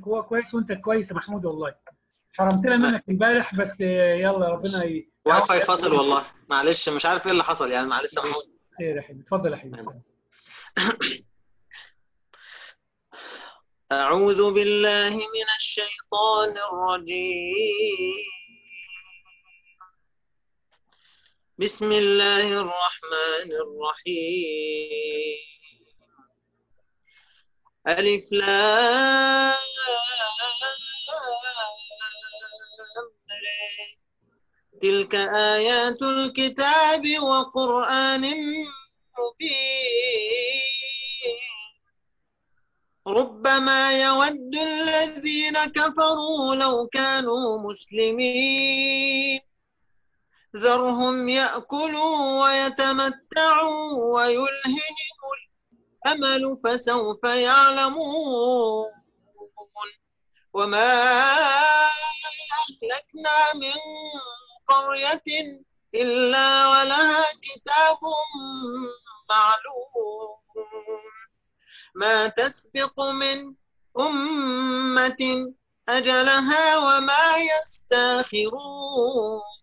هو كويس وانت كويس يا محمود والله. حرمتنا منك امبارح بس يلا ربنا واي يعوض. فاي فاصل والله، معلش مش عارف ايه اللي حصل يعني، معلش يا محمود. خير يا حبيبي، اتفضل يا حبيبي. أعوذ بالله من الشيطان الرجيم. بسم الله الرحمن الرحيم. ألف لام ر. تلك آيات الكتاب وقرآن مبين. ربما يود الذين كفروا لو كانوا مسلمين. ذرهم يأكلوا ويتمتعوا ويلههم الأمل فسوف يعلمون. وما أهلكنا من قرية إلا ولها كتاب معلوم. ما تسبق من أمة أجلها وما يستاخرون.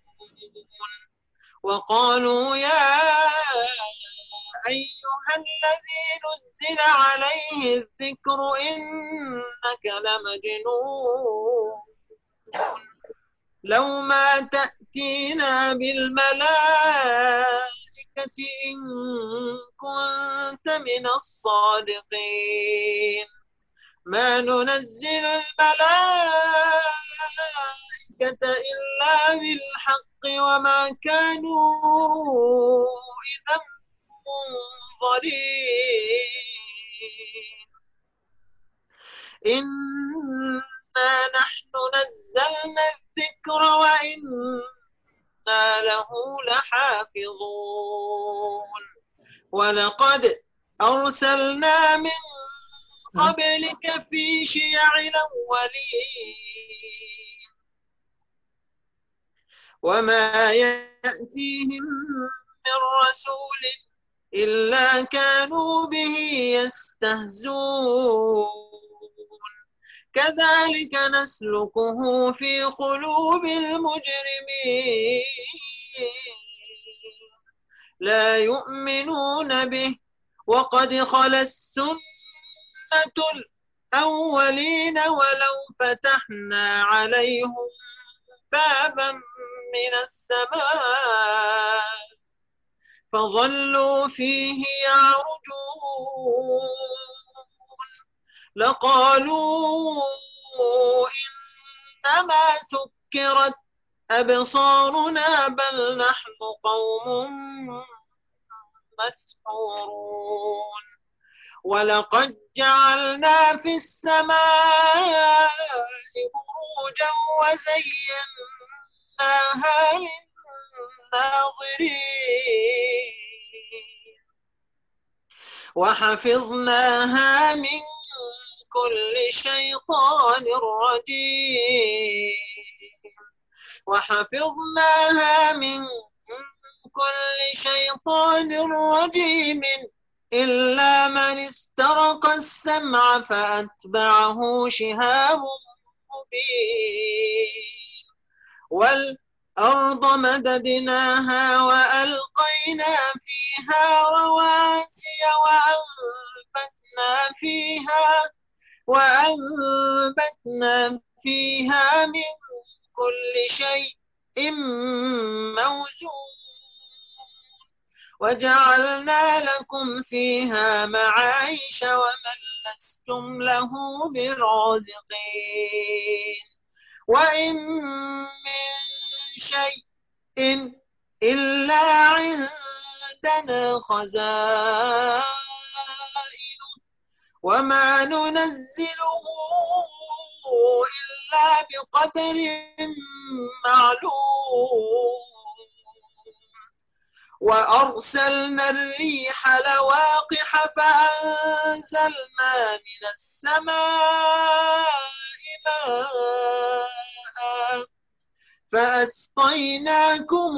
وقالوا يا أيها الذي نزل عليه الذكر إنك لمجنون. لو ما تأتينا بالملائكة إن كنت من الصادقين. ما ننزل الملائكة إلا بالحق وما كانوا إذا منظرين. إنا نحن نزلنا الذكر وإنا له لحافظون. ولقد أرسلنا من قبلك في شيع الأولين وما يأتيهم من رسول إلا كانوا به يستهزون. كذلك نسلكه في قلوب المجرمين. لا يؤمنون به وقد خلت سنة الأولين ولو فتحنا عليهم بابا من السماء فظلوا فيه يعرجون لقالوا إنما سكرت أبصارنا بل نحن قوم مسحورون. ولقد جعلنا في السماء بروجا وزيناها للناظرين وحفظناها من كل شيطان رجيم. وحفظناها من كل شيطان رجيم إلا من استرق السمع فأتبعه شهاب مبين. والأرض مددناها وألقينا فيها رواسي وأنبتنا فيها من كل شيء موزون. وجعلنا لكم فيها معايش ومن لستم له برازقين. وإن من شيء إلا عندنا خزائن وما ننزله إلا بقدر معلوم. وأرسلنا الريح لواقح فأنزلنا من السماء ماء فأسقيناكم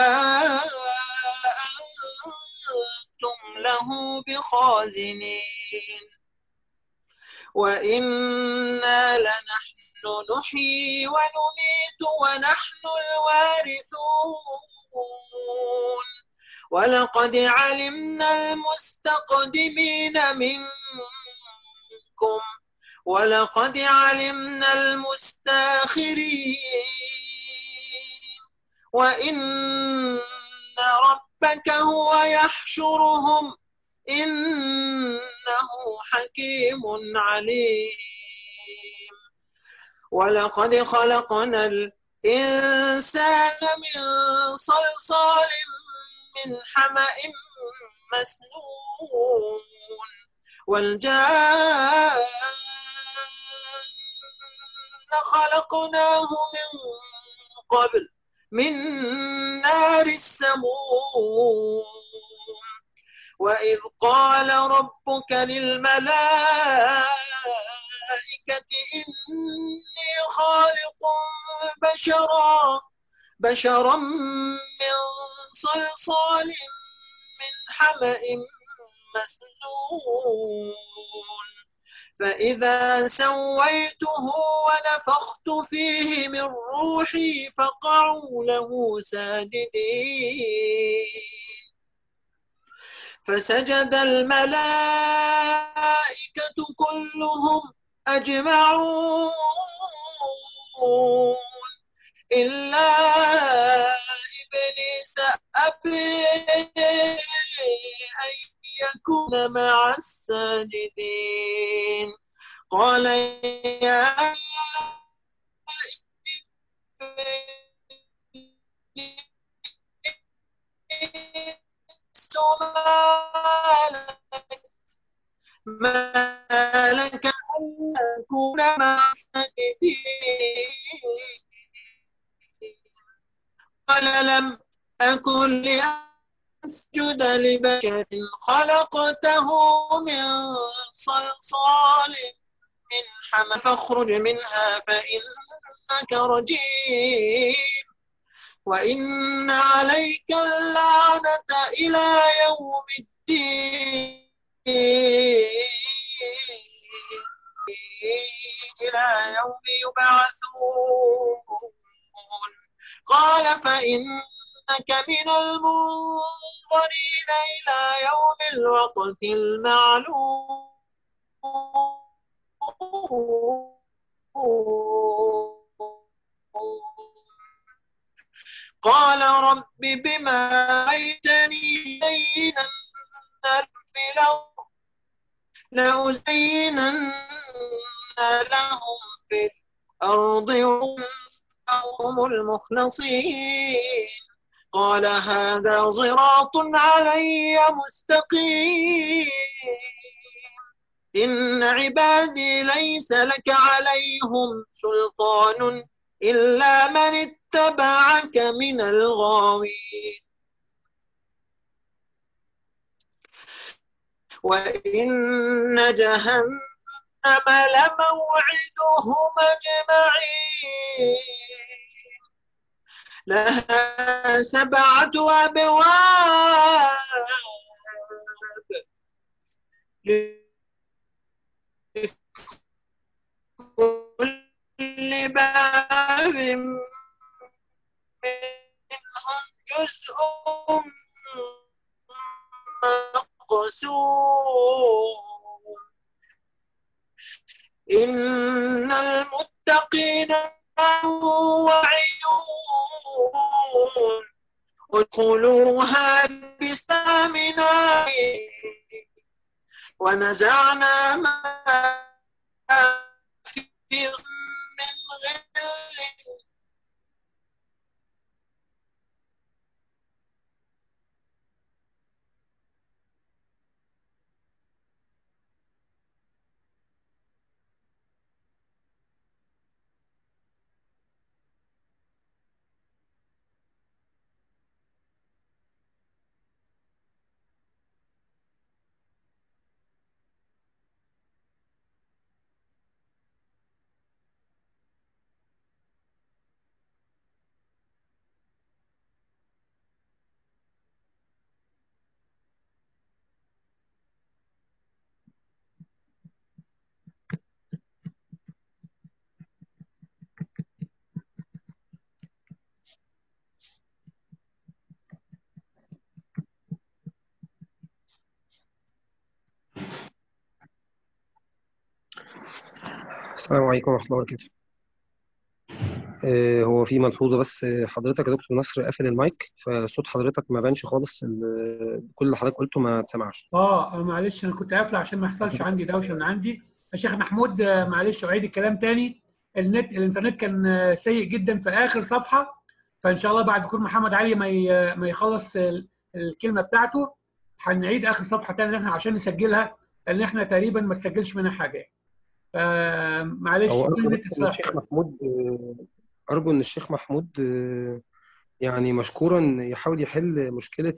وما أنتم له بخازنين. وإنا لنحن نحيي ونميت ونحن الوارثون ولقد علمنا المستقدمين منكم ولقد علمنا المستاخرين وإن ربك هو يحشرهم إنه حكيم عليم ولقد خلقنا الإنسان من صلصال من حمأ مسنون والجان خلقناه من قبل من نار السموم وإذ قال ربك للملائكة إني خالق بشرا من صلصال من حمأ مسنون فإذا سويته ونفخت فيه من روحي فقعوا له ساجدين فسجد الملائكة كلهم أجمعون إلا إبليس أبى أن يكون مع الساجدين قال يا ما لك أن تكون مع الساجدين قال لم أكن لأسجد لبشر خلقته من صلصال من حمأ فاخرج منها فإنك رجيم وإن عليك اللعنة إلى يوم الدين إلى يوم يبعثون قال فإنك من المنظرين إلى يوم الوقت المعلوم قال رب بما أيتني لأزينن لهم في الأرض وهم المخلصين قال هذا صراط علي مستقيم إن عبادي ليس لك عليهم سلطان إلا من اتبعك من الغاوين وإن جهنم لموعدهم أجمعين لها 7 أبواب لكل باب منهم جزء مقسوم إن المتقين وعيون ادخلوها بسلام ونزعنا ما في من غل السلام عليكم ورحمة الله وبركاته. هو في ملحوظة بس، حضرتك يا دكتور نصر قافل المايك، فصوت حضرتك ما بانش خالص، كل اللي حضرتك قلته ما اتسمعش. معلش انا كنت قافل عشان ما يحصلش عندي دوشه من عندي. يا شيخ محمود، معلش اعيد الكلام تاني. الانترنت كان سيء جدا في اخر صفحه. فان شاء الله بعد كل محمد علي ما يخلص الكلمه بتاعته هنعيد اخر صفحه تاني احنا عشان نسجلها، لان احنا تقريبا ما تسجلش منها حاجه. فمعلش هو كل أرجو بس النت إن اتصلح الشيخ تاني. محمود أرجو إن الشيخ محمود يعني مشكورا يحاول يحل مشكلة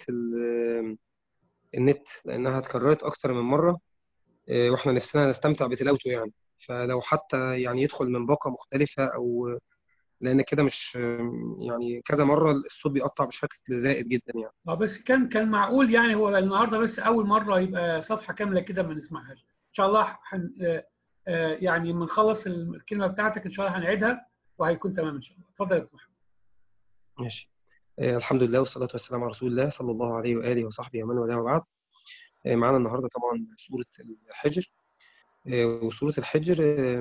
النت، لأنها اتكررت أكثر من مرة، وإحنا نفسنا نستمتع بتلاوته يعني. فلو حتى يعني يدخل من باقة مختلفة، أو لأن كده مش يعني كذا مرة الصوت بيقطع بشكل زائد جدا يعني. بس كان معقول يعني، هو النهارده بس اول مره يبقى صفحه كامله كده ما نسمعهاش. ان شاء الله يعني لما نخلص الكلمه بتاعتك ان شاء الله هنعيدها وهيكون تمام ان شاء الله. اتفضل يا دكتور محمد. ماشي. الحمد لله والصلاة والسلام على رسول الله صلى الله عليه وآله وصحبه ومن والاه وبعد. معانا النهاردة طبعا سورة الحجر. وسورة الحجر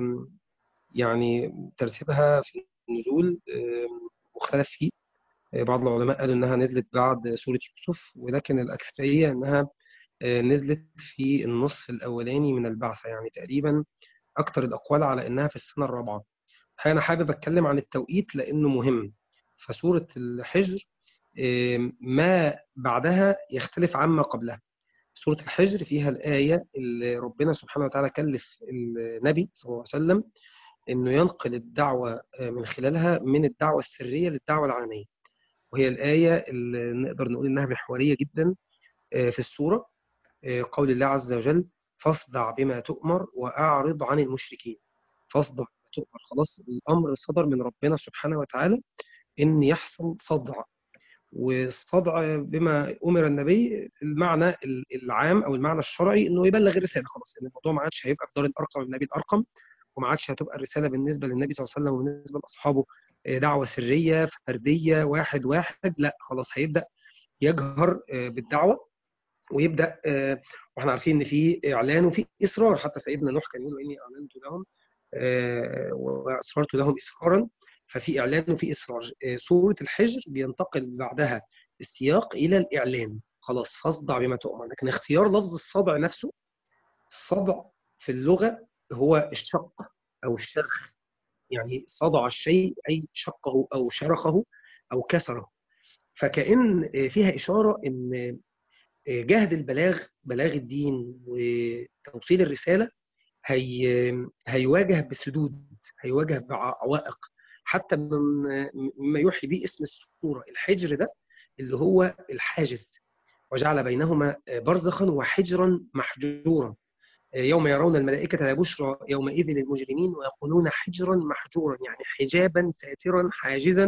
يعني ترتيبها في النزول مختلف فيه. بعض العلماء قالوا إنها نزلت بعد سورة يوسف، ولكن الأكثرية إنها نزلت في النصف الأولاني من البعثة، يعني تقريبا أكثر الأقوال على إنها في السنة الرابعة. أنا حابب أتكلم عن التوقيت لأنه مهم. فسورة الحجر ما بعدها يختلف عما قبلها. سورة الحجر فيها الآية اللي ربنا سبحانه وتعالى كلف النبي صلى الله عليه وسلم إنه ينقل الدعوة من خلالها من الدعوة السرية للدعوة العلنية. وهي الآية اللي نقدر نقول إنها محورية جدا في السورة. قول الله عز وجل: فاصدع بما تؤمر وأعرض عن المشركين. فاصدع بما تؤمر، خلاص الأمر صدر من ربنا سبحانه وتعالى إن يحصل صدع. والصدع بما أمر النبي، المعنى العام أو المعنى الشرعي إنه يبلغ الرسالة، خلاص إن الموضوع ما عادش هيبقى في دار الأرقم النبي الأرقم، وما عادش هتبقى الرسالة بالنسبة للنبي صلى الله عليه وسلم وبالنسبة لأصحابه دعوة سرية فردية واحد واحد، لا خلاص هيبدأ يجهر بالدعوة، ويبدأ واحنا عارفين إن في إعلان وفي إصرار. حتى سيدنا نوح كان يقول: إني أعلنت لهم وأسررت لهم إسرارا. ففي إعلان وفي إصرار. سورة الحجر بينتقل بعدها السياق إلى الإعلان، خلاص فاصدع بما تؤمر. لكن اختيار لفظ الصدع نفسه، الصدع في اللغة هو الشق أو الشرخ، يعني صدع الشيء أي شقه أو شرخه أو كسره. فكأن فيها إشارة إن جهد البلاغ، بلاغ الدين وتوصيل الرسالة، هيواجه بسدود، هيواجه بعوائق. حتى مما يوحي به اسم السورة الحجر ده، اللي هو الحاجز. وجعل بينهما برزخا وحجرا محجورا. يوم يرون الملائكة لا بشرى يومئذ للمجرمين ويقولون حجرا محجورا، يعني حجابا ساترا حاجزا.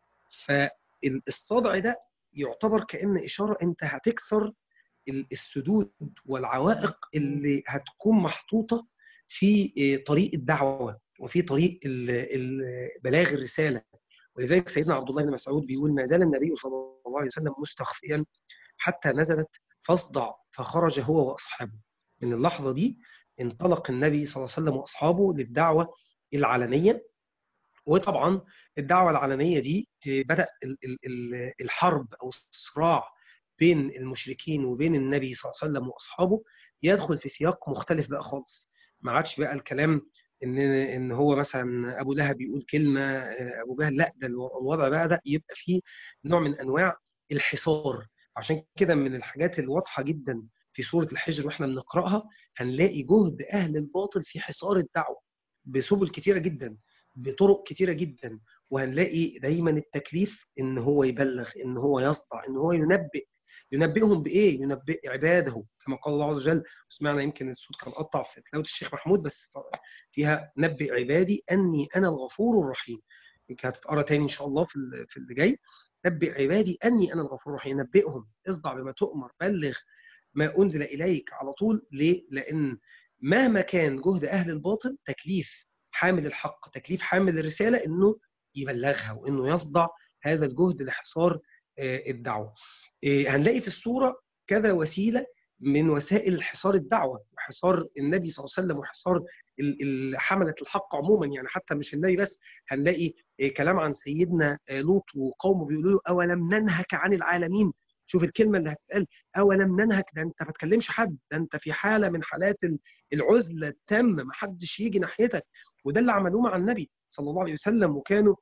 فالصدع ده يعتبر كأن إشارة أنت هتكسر السدود والعوائق اللي هتكون محطوطة في طريق الدعوة وفي طريق بلاغ الرسالة. ولذلك سيدنا عبد الله بن مسعود بيقول: ما زال النبي صلى الله عليه وسلم مستخفيا حتى نزلت فاصدع فخرج هو وأصحابه. من اللحظة دي انطلق النبي صلى الله عليه وسلم وأصحابه للدعوة العلنية. وطبعا الدعوة العلنية دي بدأ الحرب أو الصراع بين المشركين وبين النبي صلى الله عليه وسلم وأصحابه يدخل في سياق مختلف بقى خالص. ما عادش بقى الكلام إن هو مثلا أبو لهب يقول كلمة أبو جهل، لا، ده الوضع بقى ده يبقى فيه نوع من أنواع الحصار. عشان كده من الحاجات الواضحة جدا في سورة الحجر واحنا بنقرأها هنلاقي جهد أهل الباطل في حصار الدعوة بسبل كتيرة جدا، بطرق كتيرة جدا. وهنلاقي دايما التكليف ان هو يبلغ، ان هو يصدع، ان هو ينبئهم بايه؟ ينبئ عباده كما قال الله عز وجل. سمعنا يمكن الصوت كان قطع في تلاوة الشيخ محمود، بس فيها: نبئ عبادي اني انا الغفور الرحيم. يمكن هتتقرا تاني ان شاء الله في اللي جاي. نبئ عبادي اني انا الغفور الرحيم. نبئهم، اصدع بما تؤمر، بلغ ما انزل اليك على طول. ليه؟ لان مهما كان جهد اهل الباطل، تكليف حامل الحق، تكليف حامل الرسالة انه يبلغها وانه يصدع هذا الجهد لحصار الدعوة. هنلاقي في السورة كذا وسيلة من وسائل حصار الدعوة وحصار النبي صلى الله عليه وسلم وحصار حملة الحق عموما. يعني حتى مش النبي بس، هنلاقي كلام عن سيدنا لوط وقومه بيقولوا له أولم ننهك عن العالمين. شوف الكلمة اللي هتتقال، أولم ننهك، ده أنت ما تكلمش حد، ده أنت في حالة من حالات العزلة التامة، ما حدش يجي ناحيتك. وده اللي عملوه مع النبي صلى الله عليه وسلم. وكانوا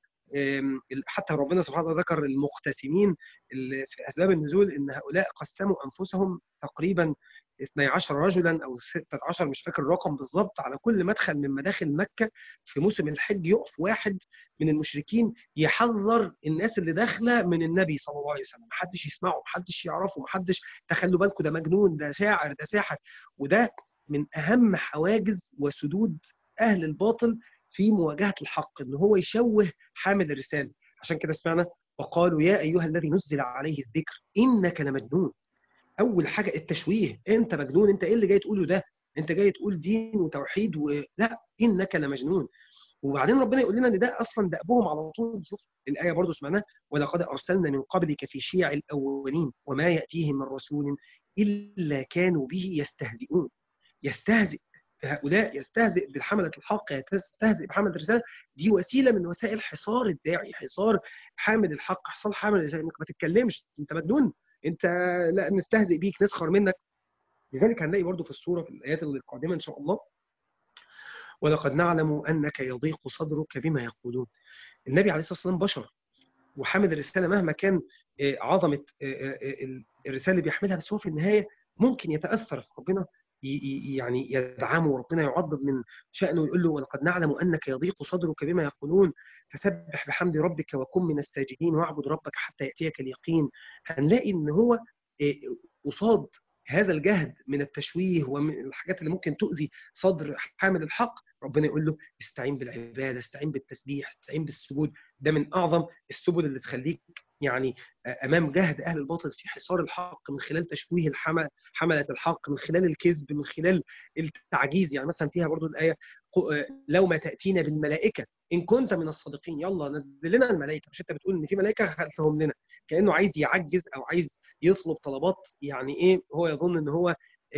حتى ربنا سبحانه وتعالى ذكر المقتسمين في أسباب النزول، إن هؤلاء قسموا أنفسهم تقريبا 12 رجلا أو 16، مش فاكر الرقم بالظبط، على كل مدخل من مداخل مكة في موسم الحج يقف واحد من المشركين يحذر الناس اللي داخلة من النبي صلى الله عليه وسلم، محدش يسمعه، محدش يعرفه، محدش، تخلوا بالكم ده مجنون، ده شاعر، ده ساحر. وده من أهم حواجز وسدود أهل الباطل في مواجهة الحق، إن هو يشوه حامل الرسالة. عشان كده سمعنا وقالوا يا أيها الذي نزل عليه الذكر إنك لمجنون. أول حاجة التشويه، أنت مجنون، أنت إيه اللي جاي تقوله ده؟ أنت جاي تقول دين وتوحيد لا، إنك لمجنون. وبعدين ربنا يقول لنا ان ده اصلا دأبهم على طول. شوف الايه برضو سمعناها، ولقد ارسلنا من قبلك في شيع الاولين وما ياتيهم من رسول الا كانوا به يستهزئون. يستهزئ هؤلاء، يستهزئ بحملة الحق، يستهزئ بحملة الرسالة. دي وسيلة من وسائل حصار الداعي، حصار حامل الحق، حصار حامل الرسالة، انك ما تتكلمش، انت مجنون، انت لا نستهزئ بيك، نسخر منك. لذلك هنلاقي برضو في السورة في الآيات القادمة إن شاء الله، ولقد نعلم أنك يضيق صدرك بما يقولون. النبي عليه الصلاة والسلام بشر وحامل الرسالة مهما كان عظمة الرسالة اللي بيحملها، بس هو في النهاية ممكن يتأثر. ربنا يعني يدعمه، وربنا يعظم من شأنه ويقول له ولقد نعلم أنك يضيق صدرك بما يقولون فسبح بحمد ربك وكن من الساجدين واعبد ربك حتى يأتيك اليقين. هنلاقي إن هو قصاد هذا الجهد من التشويه ومن الحاجات اللي ممكن تؤذي صدر حامل الحق، ربنا يقول له استعين بالعبادة، استعين بالتسبيح، استعين بالسجود. ده من أعظم السبل اللي تخليك يعني أمام جهد أهل الباطل في حصار الحق، من خلال تشويه حملة الحق، من خلال الكذب، من خلال التعجيز. يعني مثلا فيها برضو الآية لو ما تأتينا بالملائكة إن كنت من الصادقين، يلا نزل لنا الملائكة. مش أنت بتقول إن في ملائكة خلفهم لنا؟ كأنه عايز يعجز أو عايز يطلب طلبات يعني إيه هو يظن إن هو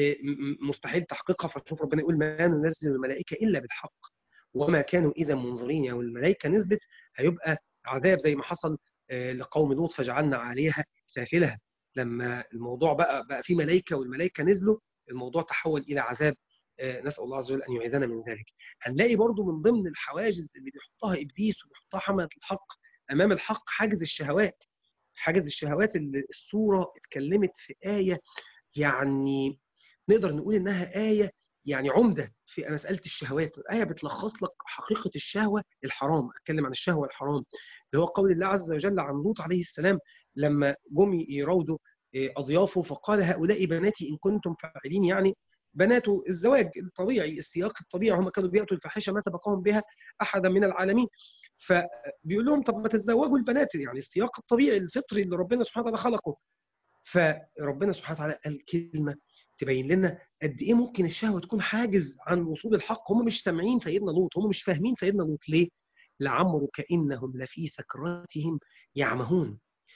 مستحيل تحقيقها. فشوف ربنا يقول ما ننزل الملائكة إلا بالحق وما كانوا إذا منظرين. يعني الملائكة نزلت هيبقى عذاب زي ما حصل لقوم لوط فجعلنا عليها سافلها. لما الموضوع بقى فيه ملائكة والملائكة نزلوا، الموضوع تحول إلى عذاب. نسأل الله عز وجل أن يعيذنا من ذلك. هنلاقي برضو من ضمن الحواجز اللي بيحطها إبليس وبيحطها حملة الحق أمام الحق حاجز الشهوات. حاجز الشهوات اللي السورة اتكلمت في آية، يعني نقدر نقول إنها آية يعني عمدة في مسألة الشهوات. الآية بتلخص لك حقيقة الشهوة الحرام. أتكلم عن الشهوة الحرام اللي هو قول الله عز وجل عن لوط عليه السلام لما جم يراودوا أضيافه فقال هؤلاء بناتي إن كنتم فاعلين. يعني بناته الزواج الطبيعي، السياق الطبيعي، هم كانوا بيأتوا الفاحشة ما سبقهم بها أحدا من العالمين. فبيقول لهم طب ما تتزوجوا البنات، يعني السياق الطبيعي الفطري اللي ربنا سبحانه وتعالى خلقه. فربنا سبحانه وتعالى قال كلمة تبين لنا قد إيه ممكن الشهوة تكون حاجز عن وصول الحق. هم مش سامعين سيدنا لوط، هم مش فاهمين سيدنا لوط. ليه؟ لعمرك إنهم لفي سكراتهم يعمهون.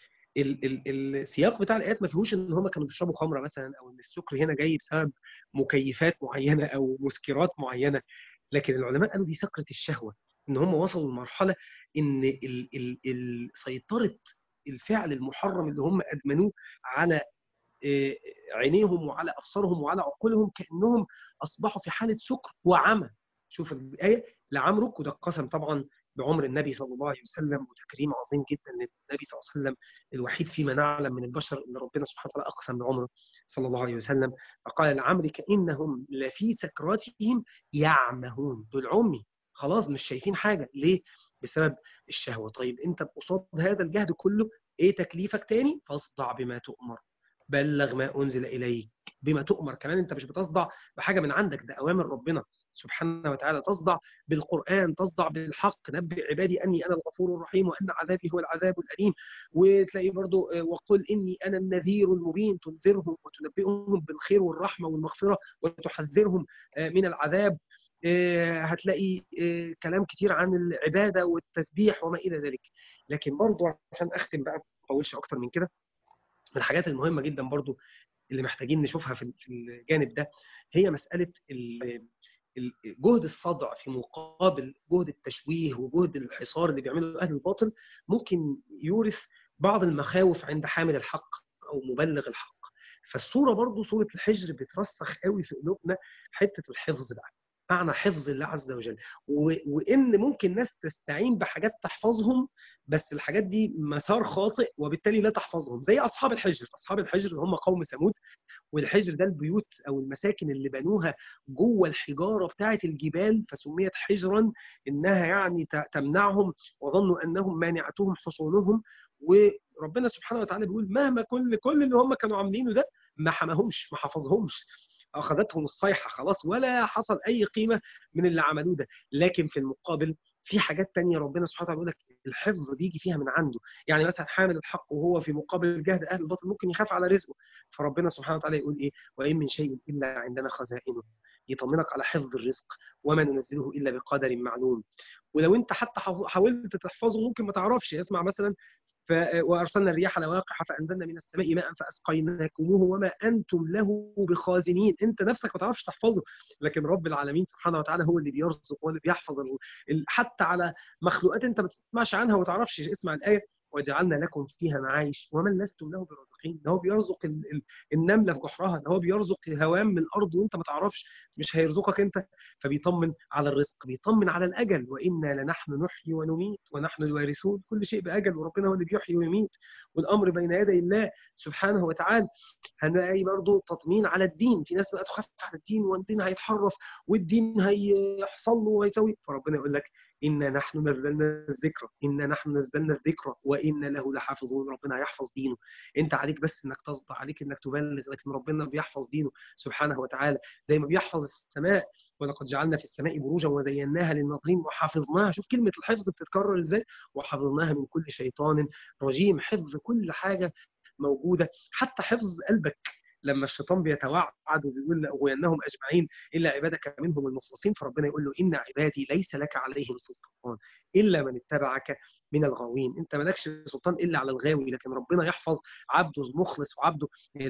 السياق بتاع الآيات ما فيهوش إن هم كانوا بيشربوا خمرة مثلا، أو إن السكر هنا جاي بسبب مكيفات معينة أو مسكرات معينة، لكن العلماء قالوا دي سكرة الشهوة. إن هم وصلوا لمرحلة إن سيطرة الفعل المحرم اللي هم أدمنوه على عينيهم وعلى أبصارهم وعلى عقولهم، كأنهم أصبحوا في حالة سكر وعمى. شوف الآية لعمرك، وده قسم طبعا بعمر النبي صلى الله عليه وسلم، وتكريم عظيم جدا للنبي صلى الله عليه وسلم الوحيد فيما نعلم من البشر اللي ربنا سبحانه وتعالى أقسم بعمره صلى الله عليه وسلم. فقال لعمرك إنهم لفي سكراتهم يعمهون. دول عمي خلاص مش شايفين حاجة. ليه؟ بسبب الشهوة. طيب أنت بقصاد هذا الجهد كله إيه تكليفك تاني؟ فاصدع بما تؤمر، بلغ ما أنزل إليك. بما تؤمر كمان أنت مش بتصدع بحاجة من عندك، ده أوامر ربنا سبحانه وتعالى. تصدع بالقرآن، تصدع بالحق، نبئ عبادي أني أنا الغفور الرحيم وأن عذابي هو العذاب الأليم. وتلاقي برضو وقل إني أنا النذير المبين، تنذرهم وتنبئهم بالخير والرحمة والمغفرة وتحذرهم من العذاب. هتلاقي كلام كتير عن العبادة والتسبيح وما إلى ذلك. لكن برضو عشان أختم بقى ما أطولش أكتر من كده، من الحاجات المهمة جدا برضو اللي محتاجين نشوفها في الجانب ده هي مسألة جهد الصدع في مقابل جهد التشويه وجهد الحصار اللي بيعمله أهل الباطل، ممكن يورث بعض المخاوف عند حامل الحق أو مبلغ الحق. فالصورة برضو صورة الحجر بترسخ قوي في قلوبنا حتة الحفظ بقى، معنى حفظ الله عز وجل، وإن ممكن ناس تستعين بحاجات تحفظهم، بس الحاجات دي مسار خاطئ وبالتالي لا تحفظهم، زي أصحاب الحجر. أصحاب الحجر هم قوم ثمود، والحجر ده البيوت او المساكن اللي بنوها جوه الحجاره بتاعه الجبال، فسميت حجرا انها يعني تمنعهم، وظنوا انهم مانعتهم حصولهم. وربنا سبحانه وتعالى بيقول مهما كل اللي هم كانوا عاملينه ده ما حماهمش، ما حفظهمش، اخذتهم الصيحه خلاص، ولا حصل اي قيمه من اللي عملوه ده. لكن في المقابل في حاجات تانية ربنا سبحانه وتعالى بيقول لك الحفظ بيجي فيها من عنده. يعني مثلا حامل الحق وهو في مقابل جهد اهل الباطل ممكن يخاف على رزقه، فربنا سبحانه وتعالى يقول ايه؟ وان من شيء الا عندنا خزائنه، يطمنك على حفظ الرزق، وما ننزله الا بقدر معلوم. ولو انت حتى حاولت تحفظه ممكن ما تعرفش. اسمع مثلا وارسلنا الرياح لواقح فانزلنا من السماء ماء فاسقيناكموه وما انتم له بخازنين. انت نفسك ما تعرفش تحفظه، لكن رب العالمين سبحانه وتعالى هو اللي بيرزق، هو اللي بيحفظ حتى على مخلوقات انت ما تسمعش عنها وما تعرفش. اسمع الايه: وجعلنا لكم فيها معايش ومن لستم له برازقين. ده هو بيرزق النمله في جحرها، ده هو بيرزق هوام من الارض وانت ما تعرفش، مش هيرزقك انت. فبيطمن على الرزق، بيطمن على الاجل: وانا لنحن نحيي ونميت ونحن الوارثون. كل شيء باجل، وربنا هو اللي بيحيي ويميت، والامر بين يدي الله سبحانه وتعالى. هنلاقي برضه تطمين على الدين. في ناس بقى تخاف على الدين، والدين هيتحرف والدين هيحصل له وهيسوي، فربنا يقول لك إنا نحن نزلنا الذكر، إنا نحن نزلنا الذكر وإنا له لحافظون. ربنا هيحفظ دينه، أنت عليك بس إنك تصدع، عليك إنك تبلغ، لكن ربنا بيحفظ دينه سبحانه وتعالى. زي ما بيحفظ السماء: ولقد جعلنا في السماء بروجا وزيناها للناظرين وحفظناها. شوف كلمة الحفظ بتتكرر إزاي: وحفظناها من كل شيطان رجيم. حفظ كل حاجة موجودة، حتى حفظ قلبك. لما الشيطان بيتوعد وبيقول لأغوينهم أجمعين إلا عبادك منهم المخلصين، فربنا يقول له: إن عبادي ليس لك عليهم سلطان إلا من اتبعك من الغاوين. أنت مالكش سلطان إلا على الغاوي، لكن ربنا يحفظ عبده المخلص وعبده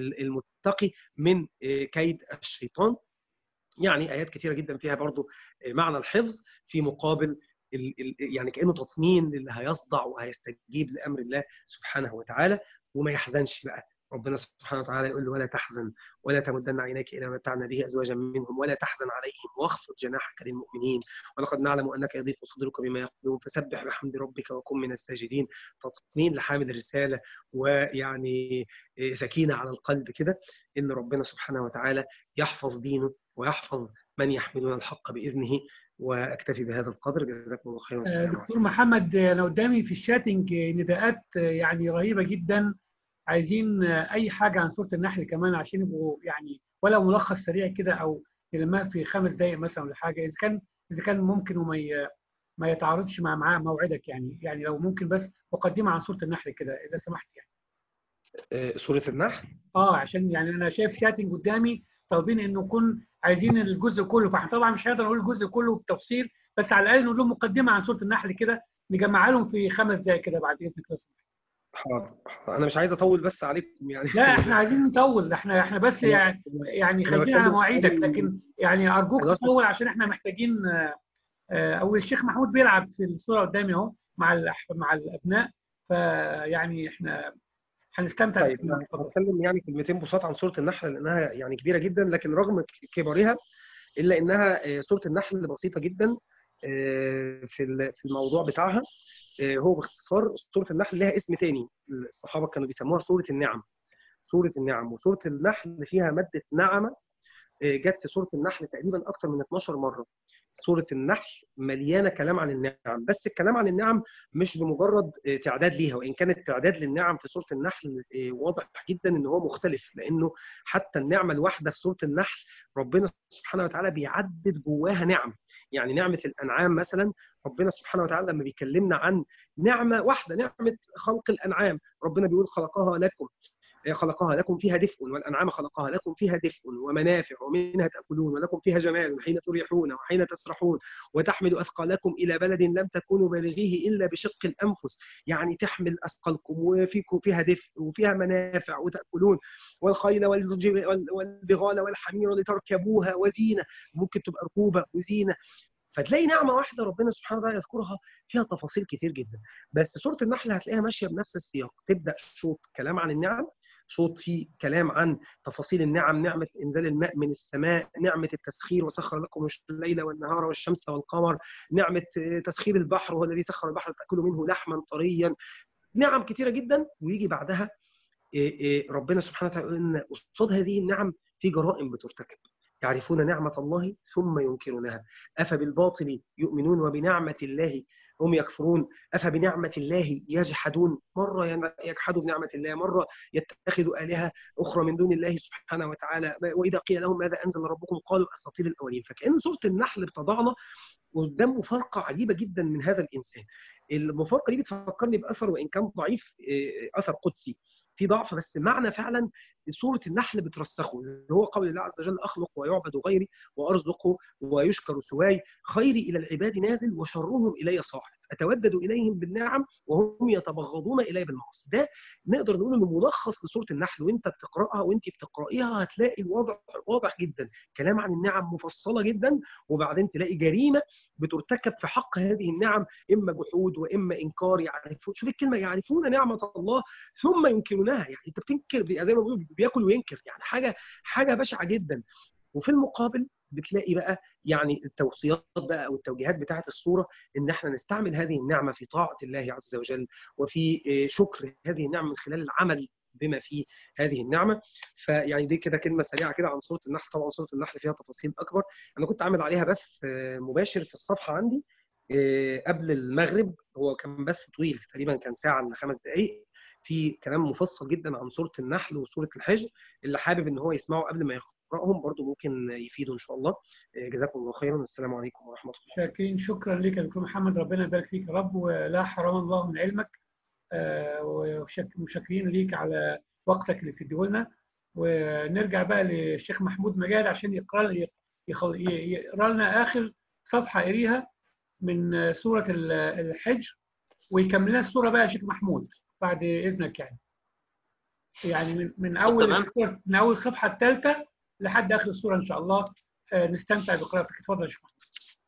المتقي من كيد الشيطان. يعني آيات كثيرة جدا فيها برضو معنى الحفظ في مقابل يعني كأنه تطمين للي هيصدع وهيستجيب لأمر الله سبحانه وتعالى وما يحزنش بقى. ربنا سبحانه وتعالى يقول له: ولا تحزن ولا تمدن عينيك إلى ما متعنا به أزواجا منهم ولا تحزن عليهم واخفض جناحك للمؤمنين ولقد نعلم أنك يضيق صدرك بما يقولون فسبح بحمد ربك وكن من الساجدين. تطمين لحامل الرسالة، ويعني سكينة على القلب كده، إن ربنا سبحانه وتعالى يحفظ دينه ويحفظ من يحملون الحق بإذنه. وأكتفي بهذا القدر. جزاكم الله خيرا. والسلام عليكم. دكتور محمد، أنا قدامي في الشاتنج نداءات يعني رهيبة جدا، عايزين أي حاجة عن سورة النحل كمان عشان يبقوا يعني ولو ملخص سريع كده أو كلمات في 5 دقائق مثلا ولا حاجة، إذا كان ممكن ما يتعارضش مع موعدك، يعني لو ممكن بس مقدمة عن سورة النحل كده إذا سمحت يعني. سورة النحل عشان يعني أنا شايف شاتنج قدامي طالبين إنه يكون عايزين الجزء كله، فاحنا طبعا مش هنقدر نقول الجزء كله بالتفصيل، بس على الأقل نقول لهم مقدمة عن سورة النحل كده نجمعها لهم في 5 دقائق كده بعد إذنك لو سمحت. حاضر. أنا مش عايز أطول بس عليكم يعني. لا احنا عايزين نطول، احنا بس يعني خايفين على مواعيدك، لكن يعني ارجوك تطول عشان احنا محتاجين. او الشيخ محمود بيلعب في الصوره قدامي اهو مع الابناء، فيعني احنا هنستمتع. طيب هتكلم يعني كلمتين بساط عن سورة النحل لأنها يعني كبيرة جدا، لكن رغم كبرها إلا إنها سورة النحل بسيطة جدا في الموضوع بتاعها. هو باختصار سورة النحل لها اسم تاني، الصحابة كانوا بيسموها سورة النعم. سورة النعم. وسورة النحل فيها مادة نعمة جت في سورة النحل تقريبا أكثر من 12 مرة. سورة النحل مليانة كلام عن النعم، بس الكلام عن النعم مش بمجرد تعداد ليها، وإن كان التعداد للنعم في سورة النحل واضح جدا إن هو مختلف، لأنه حتى النعمة الواحدة في سورة النحل ربنا سبحانه وتعالى بيعدد جواها نعم. يعني نعمة الأنعام مثلا، ربنا سبحانه وتعالى لما بيكلمنا عن نعمة واحدة، نعمة خلق الأنعام، ربنا بيقول: خلقها لكم. خلقها لكم فيها دفء، والأنعام خلقها لكم فيها دفء ومنافع ومنها تأكلون ولكم فيها جمال حين تريحون وحين تسرحون، وتحمل أثقالكم إلى بلد لم تكونوا بالغيه إلا بشق الأنفس. يعني تحمل أثقالكم وفيكم فيها دفء وفيها منافع وتأكلون، والخيل والبغال والحمير لتركبوها وزينة، ممكن تبقى ركوبة وزينة. فتلاقي نعمة واحدة ربنا سبحانه وتعالى يذكرها فيها تفاصيل كتير جدا. بس سورة النحل هتلاقيها ماشية بنفس السياق، تبدأ شوط كلام عن النعم، شوط فيه كلام عن تفاصيل النعم، نعمة إنزال الماء من السماء، نعمة التسخير وسخر لكم الليل والنهار والشمس والقمر، نعمة تسخير البحر وهو الذي سخر البحر تأكلوا منه لحما طريا، نعم كتيرة جدا. ويجي بعدها ربنا سبحانه وتعالى يقول إن قصاد هذه النعم في جرائم بترتكب. يعرفون نعمة الله ثم ينكرونها، أفبالباطل يؤمنون وبنعمة الله هم يكفرون، أفبنعمة الله يجحدون. مرة يجحدوا بنعمة الله، مرة يتخذوا آلهة أخرى من دون الله سبحانه وتعالى، وإذا قيل لهم ماذا أنزل ربكم قالوا أساطير الأولين. فكأن سورة النحل بتضعنا قدام مفارقة عجيبة جدا من هذا الإنسان. المفارقة دي بتفكرني بأثر وإن كان ضعيف، أثر قدسي في ضعف، بس معنى فعلا سورة النحل بترسخه، اللي هو قول الله عز وجل: أخلق ويعبد غيري وأرزق ويشكر سواي، خيري إلى العباد نازل وشرهم إلي صاعد، أتودد إليهم بالنعم وهم يتبغضون إلي بالمعاصي. ده نقدر نقول إنه ملخص لسورة النحل، وأنت بتقرأها وأنت بتقرأيها هتلاقي الوضع واضح جدا، كلام عن النعم مفصلة جدا، وبعدين تلاقي جريمة بترتكب في حق هذه النعم، إما جحود وإما إنكار. يعرفون، شوف الكلمة، يعرفون نعمة الله ثم ينكرونها، يعني أنت بتنكر زي ما بيقولوا بياكل وينكر، يعني حاجة بشعة جدا. وفي المقابل بتلاقي بقى يعني التوصيات بقى او التوجيهات بتاعه السوره ان احنا نستعمل هذه النعمه في طاعه الله عز وجل، وفي شكر هذه النعمه من خلال العمل بما فيه هذه النعمه. فيعني دي كده كلمه سريعه كده عن سوره النحل. طبعا سوره النحل فيها تفاصيل اكبر، انا كنت عامل عليها بث مباشر في الصفحه عندي قبل المغرب، هو كان بث طويل تقريبا كان ساعه الا 5 دقائق، في كلام مفصل جدا عن سوره النحل وسوره الحجر. اللي حابب ان هو يسمعه قبل ما يقراهم برضه ممكن يفيدوا ان شاء الله. جزاكم الله خيرا، السلام عليكم ورحمه الله. شاكرين، شكرا لك يا دكتور محمد، ربنا يبارك فيك يا رب ولا حرم الله من علمك، ومشكرين ليك على وقتك اللي بتديه لنا. ونرجع بقى للشيخ محمود مجاد عشان يقرا لنا اخر صفحه قريها من سوره الحجر، ويكمل لنا السوره بقى يا شيخ محمود بعد اذنك. يعني من اول الصفحه الثالثه لحد اخر السوره ان شاء الله. نستمتع بقراءتك. اتفضل يا شيخ محمود.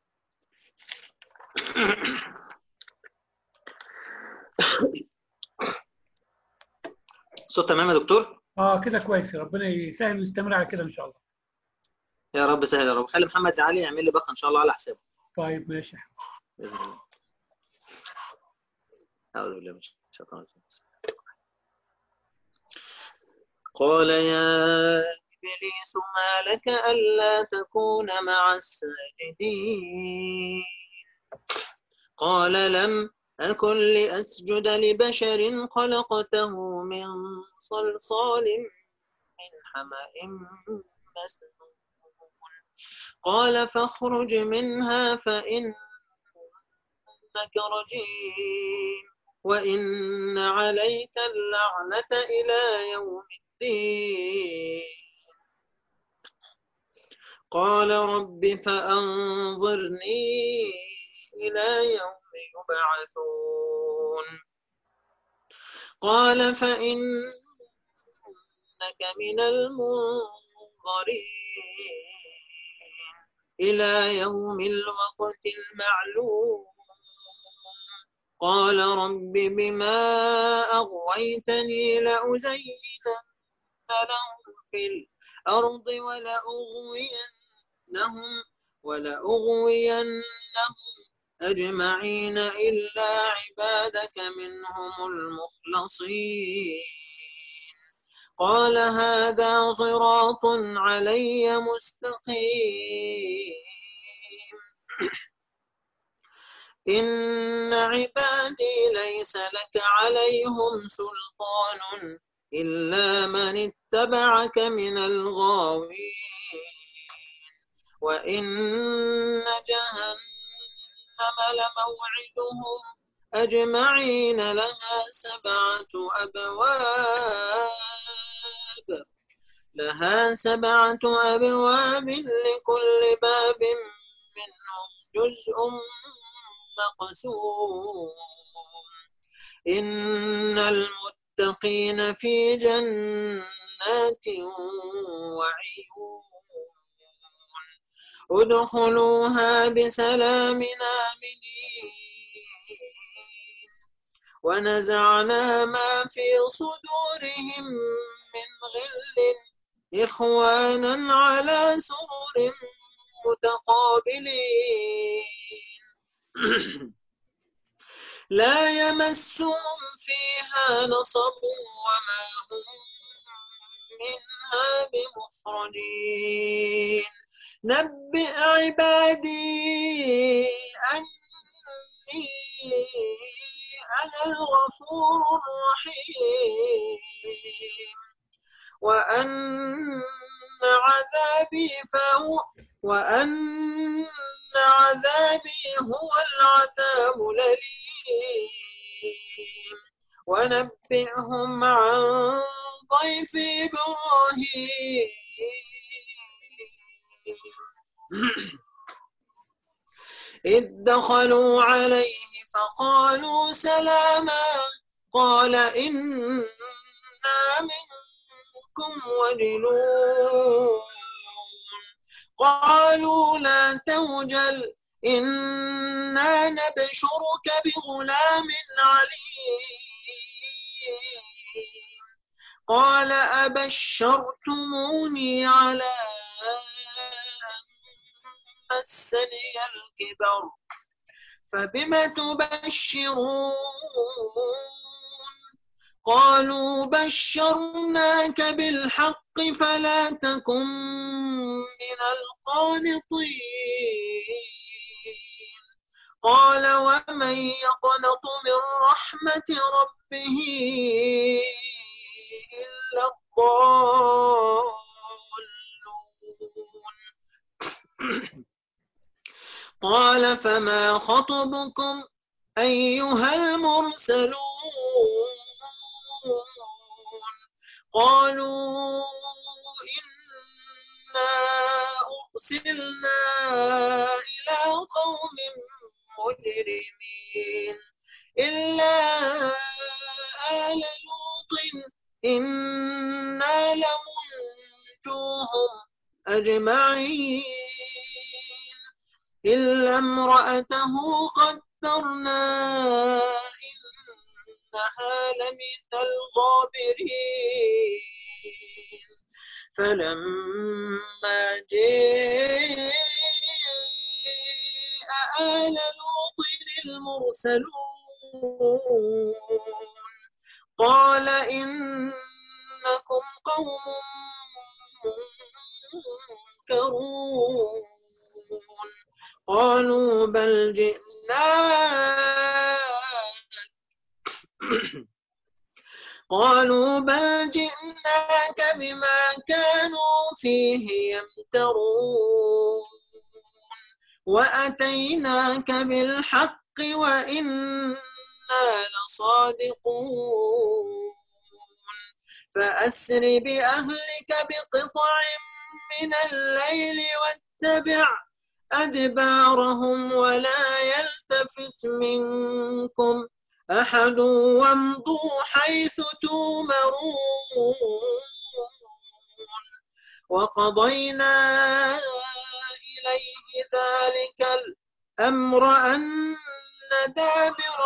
صوت تمام يا دكتور؟ كده كويس، ربنا يسهل ويستمر على كده ان شاء الله. يا رب سهل يا رب. خلي محمد علي يعمل لي بقى ان شاء الله على حسابه. طيب ماشي. باذن الله. اعوذ بالله من الشيطان الرجيم. قال يا إبليس ما لك ألا تكون مع الساجدين؟ قال لم أكن لأسجد لبشر خلقته من صلصال من حمأ مسنون. قال فاخرج منها فإنك رجيم وإن عليك اللعنة إلى يوم الدين. قال رب فأنظرني إلى يوم يبعثون. قال فإنك من المنظرين إلى يوم الوقت المعلوم. قال رب بما أغويتني لأزينن لهم في الأرض ولأغوينهم أجمعين إلا عبادك منهم المخلصين. قال هذا صراط علي مستقيم. إن عبادي ليس لك عليهم سلطان إلا من اتبعك من الغاوين. وإن جهنم لموعدهم أجمعين لها 7 أبواب لها 7 أبواب لكل باب منهم جزء مقسوم إن المتقين في جنات وعيون ادخلوها بسلام آمنين ونزعنا ما في صدورهم من غل إخوانا على سرر متقابلين لا يمسهم فيها نصب وما هم منها بمخرجين نبئ عبادي أني أنا الغفور الرحيم وأن عذابي هو العذاب الأليم ونبئهم عن ضيف إبراهيم إذ دخلوا عليه فقالوا سلاما قال إنا منكم وجلون قالوا لا توجل إنا نبشرك بغلام عليم قال أبشرتموني على أن مسني الكبر فبم تبشرون قالوا بشرناك بالحق فلا تكن من القانطين قال ومن يقنط من رحمة ربه إلا الضالون قال فما خطبكم أيها المرسلون قالوا إنا أرسلنا إلى قوم مجرمين إلا آل لوط إنا لمنجوهم أجمعين إلا امرأته قدرنا إنها لمن الغابرين فلما جاء آل لوط المرسلون قال إنكم قوم منكرون قالوا بل جئناك بما كانوا فيه يمترون وأتيناك بالحق وإنا لصادقون فأسر بأهلك بقطع من الليل واتبع أدبارهم ولا يلتفت منكم أحد وامضوا حيث تؤمرون وقضينا إليه ذلك الأمر أن دابر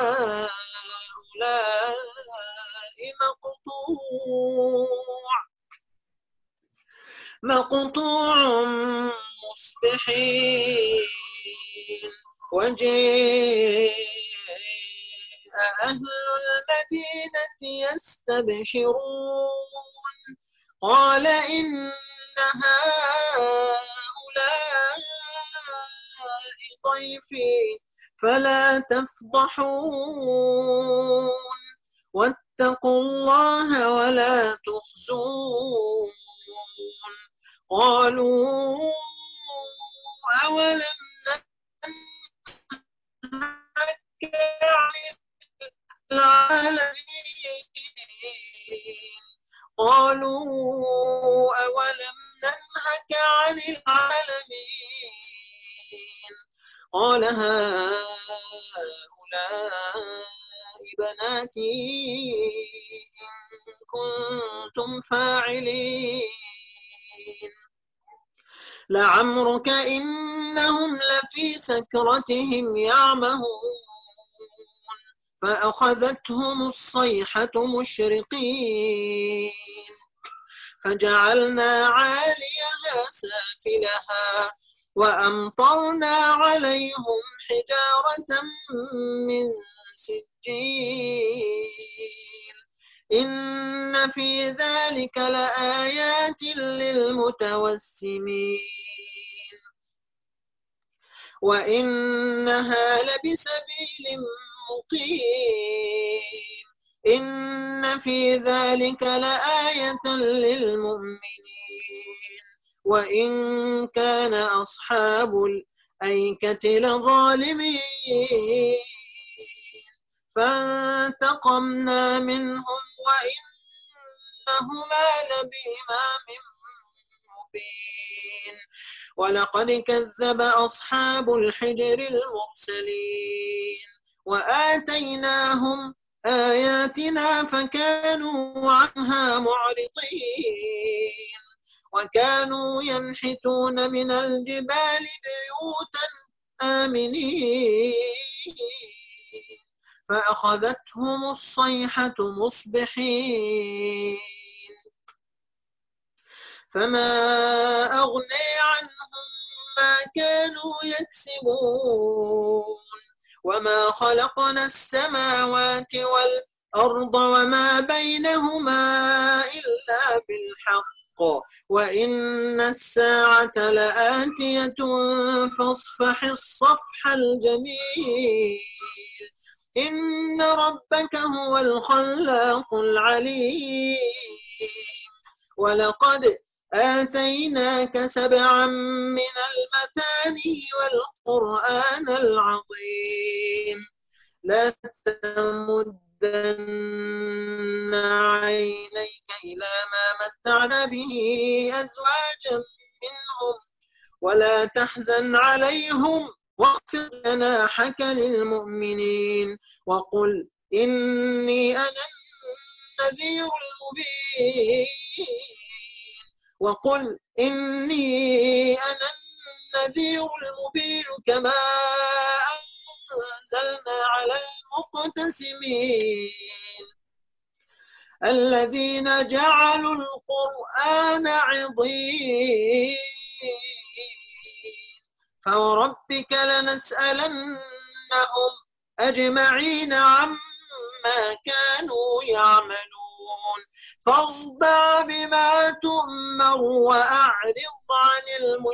هؤلاء مقطوع مصبحين وجاء أهل المدينة يستبشرون قال إن هؤلاء ضيفي فلا تفضحون واتقوا الله ولا تخزون قالوا أولم ننهك عن العالمين قالوا أنهك عن العالمين. قال هؤلاء بناتي إن كنتم فاعلين. لعمرك إنهم لفي سكرتهم يعمهون. فأخذتهم الصيحة مشرقين فجعلنا عاليها سافلها وأمطرنا عليهم حجارة من سجيل. إن في ذلك لآيات للمتوسمين وإنها لبسبيل مقيم. إن في ذلك لآية للمؤمنين وإن كان أصحاب الأيكة لظالمين فانتقمنا منهم وإنهما لبإمام مبين. ولقد كذب أصحاب الحجر المرسلين وآتيناهم آياتنا فكانوا عنها معرضين وكانوا ينحتون من الجبال بيوتا آمنين فأخذتهم الصيحة مصبحين فما أغني عنهم ما كانوا يكسبون. وما خلقنا السماوات والأرض وما بينهما إلا بالحق وإن الساعة لآتية فاصفح الصفح الجميل. إن ربك هو الخلاق العليم. ولقد آتيناك 7 من المثاني والقرآن العظيم. لا تمدن عينيك إلى ما متعنا به أزواجا منهم ولا تحزن عليهم واخفض جناحك للمؤمنين وقل إني أنا النذير المبين. وقل إني أنا النذير المبين كما أنزلنا على المقتسمين الذين جعلوا القرآن عضين. فوربك لنسألنهم أجمعين عما كانوا يعملون. فاصدع بما تؤمر وأعرض عن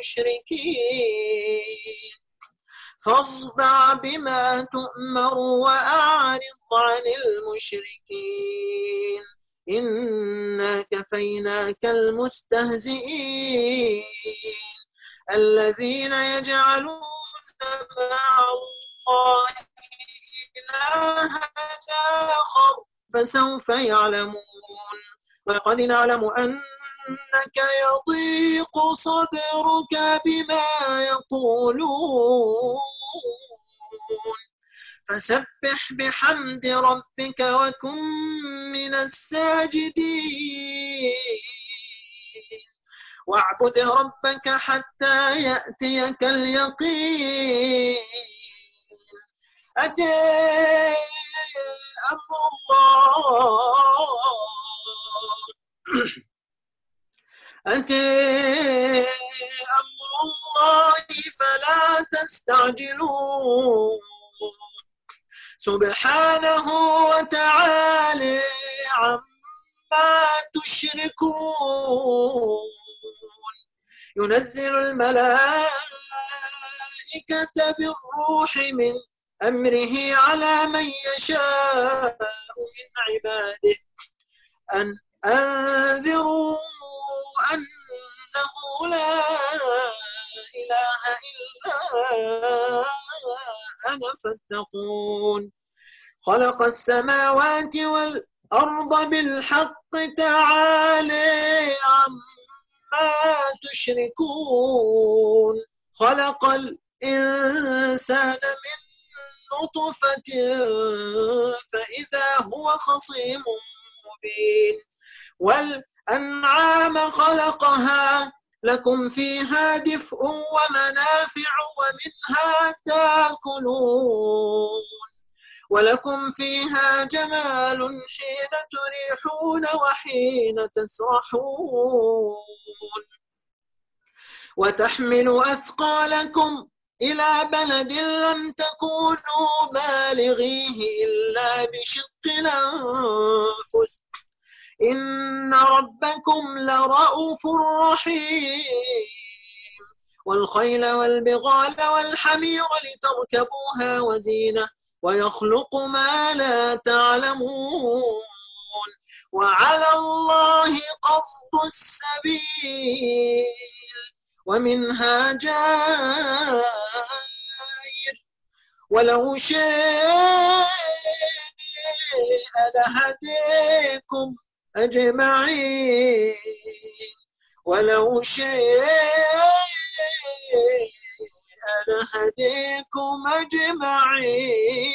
المشركين. فاصدع بما تؤمر وأعرض عن المشركين إنا كفيناك المستهزئين الذين يجعلون مع الله إلها آخر فسوف يعلمون. ولقد نعلم أنك يضيق صدرك بما يقولون فسبح بحمد ربك وكن من الساجدين واعبد ربك حتى يأتيك اليقين. أتى أمر الله أتى أمر الله فلا تستعجلوه سبحانه وتعالى عما تشركون. ينزل الملائكة بالروح من أمره على من يشاء من عباده أن أنذروا أنه لا إله إلا أنا فاتقون. خلق السماوات والأرض بالحق تعالى عما تشركون خلق الإنسان من نطفة فإذا هو خصيم مبين والأنعام خلقها لكم فيها دفء ومنافع ومنها تأكلون ولكم فيها جمال حين تريحون وحين تسرحون وتحمل أثقالكم إلى بلد لم تكونوا بالغيه إلا بشق الأنفس إن ربكم لرؤوف رحيم والخيل والبغال والحمير لتركبوها وزينة ويخلق ما لا تعلمون وعلى الله قصد السبيل ومنها جائر ولو شاء لهديكم أجمعين ولو شاء لهديكم أجمعين.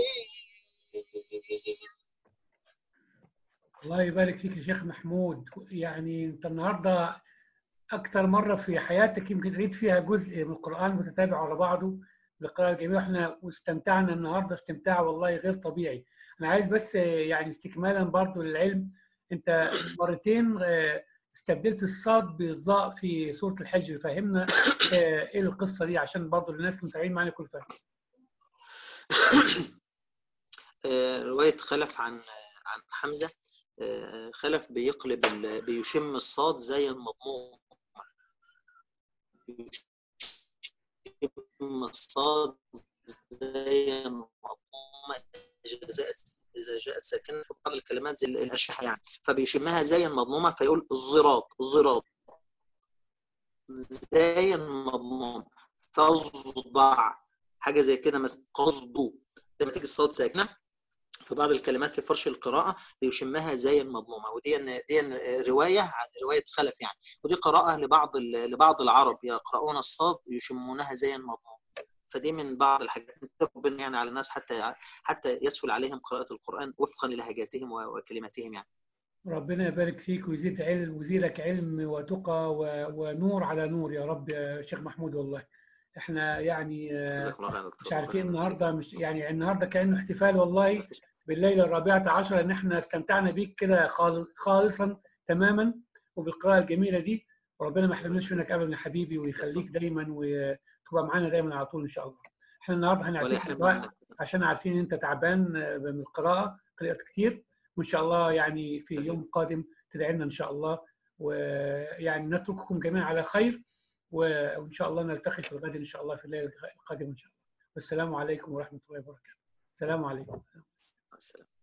الله يبارك فيك يا شيخ محمود. يعني انت النهارده اكتر مره في حياتك يمكن قريت فيها جزء من القران متتابع على بعضه بالقراءه الجميله، واحنا واستمتعنا النهارده استمتاع والله غير طبيعي. انا عايز بس يعني استكمالا برضو للعلم، انت مرتين استبدلت الصاد بالظاء في سوره الحج، فهمنا ايه القصه دي عشان برضو الناس متابعين معانا كل فهم. رواية خلف عن حمزة. خلف بيقلب بيشم الصاد زي المضموم، يشم الصاد زي المضمومة إذا جاءت ساكنة في بعض الكلمات زي الأشحة يعني، فبيشمها زي المضمومة فيقول الزراط زي المضموم، تصدع حاجة زي كده مثلا قصدوا، لما تيجي الصاد ساكنة في بعض الكلمات في فرش القراءة بيشمها زي المضمومة. ودي رواية عن رواية خلف يعني، ودي قراءة لبعض العرب يقرؤون الصاد يشمونها زي المضمومة. فدي من بعض الحاجات ربنا يعني على الناس حتى يسهل عليهم قراءة القرآن وفقا للهجاتهم وكلماتهم يعني. ربنا يبارك فيك ويزيد علم ويزيدك علم وتقى ونور على نور يا رب يا شيخ محمود. والله احنا يعني مش عارفين النهارده، مش يعني النهارده كأنه احتفال والله بالليله الرابعه عشر ان احنا استمتعنا بيك كده خالصا تماما وبالقراءه الجميله دي. وربنا ما يحرمناش منك ابدا يا حبيبي ويخليك دايما وتبقى معانا دايما على طول ان شاء الله. احنا النهارده هنعتذر عشان عارفين ان انت تعبان من القراءه، قراءات كتير، وإن شاء الله يعني في يوم قادم تدعي لنا إن شاء الله، ويعني نترككم جميعا على خير، وإن شاء الله نلتقي في الغد إن شاء الله في الليلة القادمة إن شاء الله. والسلام عليكم ورحمة الله وبركاته. السلام عليكم.